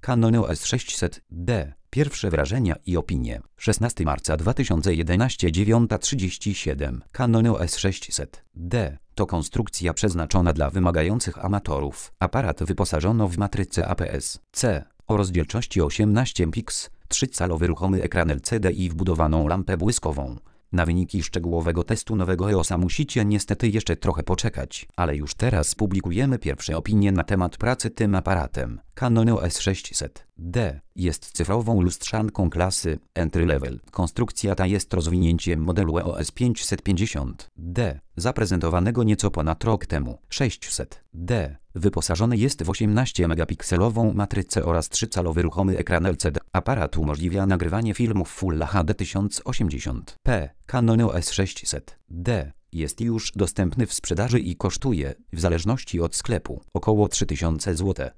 Canon EOS 600D. Pierwsze wrażenia i opinie. 16 marca 2011 9:37. Canon EOS 600D to konstrukcja przeznaczona dla wymagających amatorów. Aparat wyposażono w matrycę APS-C o rozdzielczości 18 px, 3-calowy ruchomy ekran LCD i wbudowaną lampę błyskową. Na wyniki szczegółowego testu nowego EOS-a musicie niestety jeszcze trochę poczekać, ale już teraz publikujemy pierwsze opinie na temat pracy tym aparatem. Canon EOS 600D jest cyfrową lustrzanką klasy Entry Level. Konstrukcja ta jest rozwinięciem modelu EOS 550D, zaprezentowanego nieco ponad rok temu. 600D wyposażony jest w 18-megapikselową matrycę oraz 3-calowy ruchomy ekran LCD. Aparat umożliwia nagrywanie filmów Full HD 1080p. Canon EOS 600D jest już dostępny w sprzedaży i kosztuje, w zależności od sklepu, około 3000 zł.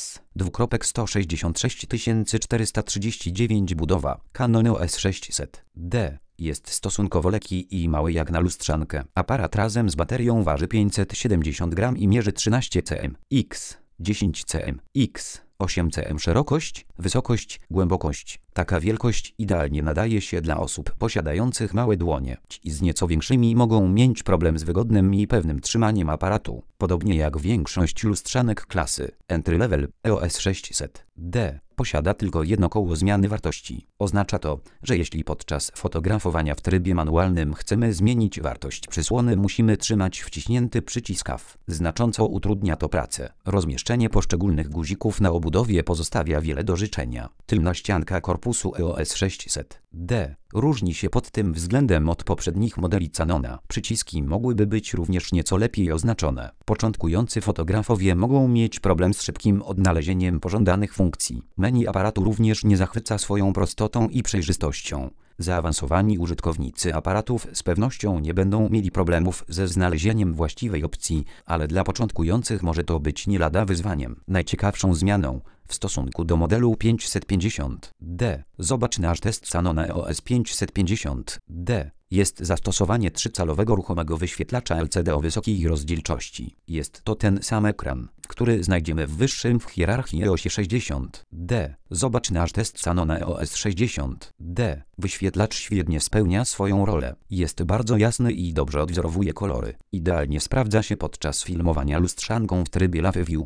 S:166 439 budowa. Canon EOS 600D jest stosunkowo lekki i mały jak na lustrzankę. Aparat razem z baterią waży 570 g i mierzy 13 cm x 10 cm x 8 cm szerokość, wysokość, głębokość. Taka wielkość idealnie nadaje się dla osób posiadających małe dłonie. Ci z nieco większymi mogą mieć problem z wygodnym i pewnym trzymaniem aparatu. Podobnie jak większość lustrzanek klasy Entry Level, EOS 600D posiada tylko jedno koło zmiany wartości. Oznacza to, że jeśli podczas fotografowania w trybie manualnym chcemy zmienić wartość przysłony, musimy trzymać wciśnięty przycisk AF. Znacząco utrudnia to pracę. Rozmieszczenie poszczególnych guzików na obudowie pozostawia wiele do życzenia. Tylna ścianka korpusu EOS 600D różni się pod tym względem od poprzednich modeli Canona. Przyciski mogłyby być również nieco lepiej oznaczone. Początkujący fotografowie mogą mieć problem z szybkim odnalezieniem pożądanych funkcji. Menu aparatu również nie zachwyca swoją prostotą i przejrzystością. Zaawansowani użytkownicy aparatów z pewnością nie będą mieli problemów ze znalezieniem właściwej opcji, ale dla początkujących może to być nie lada wyzwaniem. Najciekawszą zmianą w stosunku do modelu 550D, zobacz nasz test Canona EOS 550D, jest zastosowanie 3-calowego ruchomego wyświetlacza LCD o wysokiej rozdzielczości. Jest to ten sam ekran, który znajdziemy w wyższym w hierarchii EOS 60D. Zobacz nasz test Canona EOS 60D. Wyświetlacz świetnie spełnia swoją rolę. Jest bardzo jasny i dobrze odwzorowuje kolory. Idealnie sprawdza się podczas filmowania lustrzanką w trybie Live View.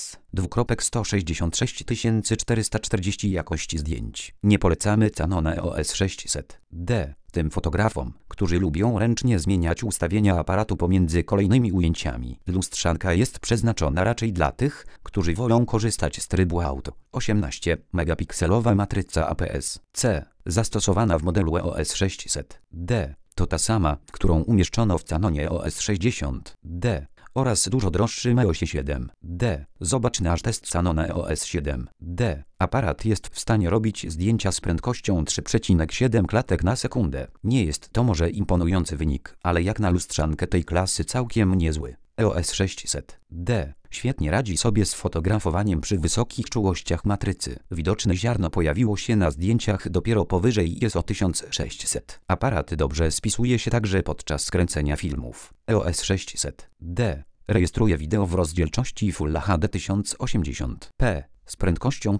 S:166 440 jakości zdjęć. Nie polecamy Canona EOS 600D tym fotografom, którzy lubią ręcznie zmieniać ustawienia aparatu pomiędzy kolejnymi ujęciami. Lustrzanka jest przeznaczona raczej dla tych, którzy wolą korzystać z trybu auto. 18-megapikselowa matryca APS-C, zastosowana w modelu EOS 600D, to ta sama, którą umieszczono w Canonie EOS 60D oraz dużo droższym EOS 7D. Zobacz nasz test Canona EOS 7D. Aparat jest w stanie robić zdjęcia z prędkością 3,7 klatek na sekundę. Nie jest to może imponujący wynik, ale jak na lustrzankę tej klasy całkiem niezły. EOS 600D świetnie radzi sobie z fotografowaniem przy wysokich czułościach matrycy. Widoczne ziarno pojawiło się na zdjęciach dopiero powyżej ISO 1600. Aparat dobrze spisuje się także podczas kręcenia filmów. EOS 600D rejestruje wideo w rozdzielczości Full HD 1080p z prędkością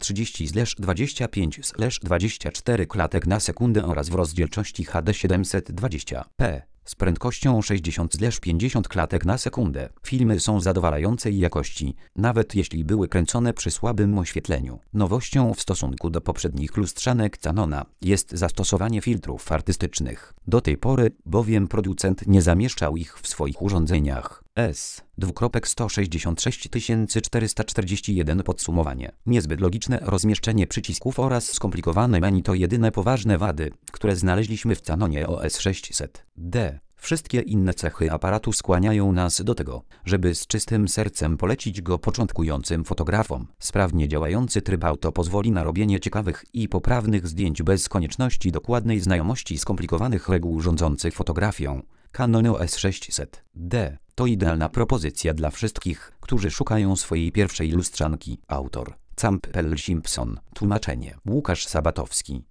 30/25/24 klatek na sekundę oraz w rozdzielczości HD 720p z prędkością 60/50 klatek na sekundę. Filmy są zadowalającej jakości, nawet jeśli były kręcone przy słabym oświetleniu. Nowością w stosunku do poprzednich lustrzanek Canona jest zastosowanie filtrów artystycznych. Do tej pory bowiem producent nie zamieszczał ich w swoich urządzeniach. S:166 441 Podsumowanie. Niezbyt logiczne rozmieszczenie przycisków oraz skomplikowane menu to jedyne poważne wady, które znaleźliśmy w Canonie EOS 600D. Wszystkie inne cechy aparatu skłaniają nas do tego, żeby z czystym sercem polecić go początkującym fotografom. Sprawnie działający tryb auto pozwoli na robienie ciekawych i poprawnych zdjęć bez konieczności dokładnej znajomości skomplikowanych reguł rządzących fotografią. Canon EOS 600D to idealna propozycja dla wszystkich, którzy szukają swojej pierwszej lustrzanki. Autor Campbell Simpson. Tłumaczenie Łukasz Sabatowski.